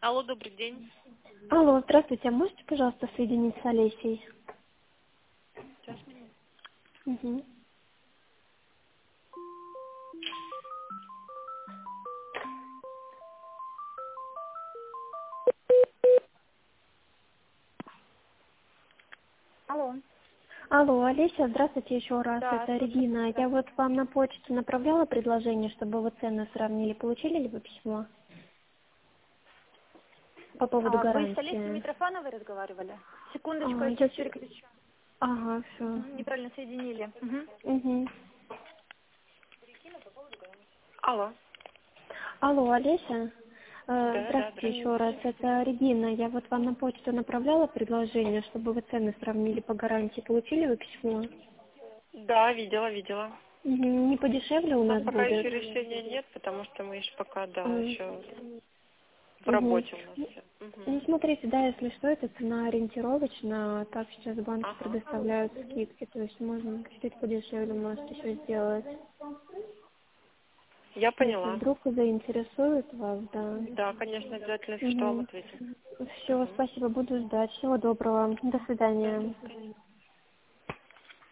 Алло, добрый день. Алло, здравствуйте. А можете, пожалуйста, соединить с Олесей? Сейчас меня. Угу. Алло. Алло, Олеся, здравствуйте еще раз. Да, Это слушаю. Регина. Да. Я вот вам на почту направляла предложение, чтобы вы цены сравнили. Получили ли вы письмо по поводу А вы с Олесей гарантии? Митрофановой разговаривали? Секундочку, я Я... сейчас переключу. Ага, все. Неправильно соединили. Мгм. Угу. Алло. Алло, Олеся. Да, Здравствуйте еще раз. здравствуйте. Это Регина. Я вот вам на почту направляла предложение, чтобы вы цены сравнили по гарантии. Получили вы письмо? Да, видела. Мгм. Не подешевле у У нас нас пока будет? еще решения нет, потому что мы еще пока, да, М. еще в Мгм. работе у нас все. Ну, смотрите, да, если что, это цена ориентировочная, так сейчас банки Ага. предоставляют скидки, то есть можно чуть подешевле, может, еще сделать. Я Если поняла. вдруг заинтересует вас, да. Да, конечно, обязательно, если что, вам Угу. ответим. Все, Угу. спасибо, буду ждать. Всего доброго. До Да, до свидания. свидания.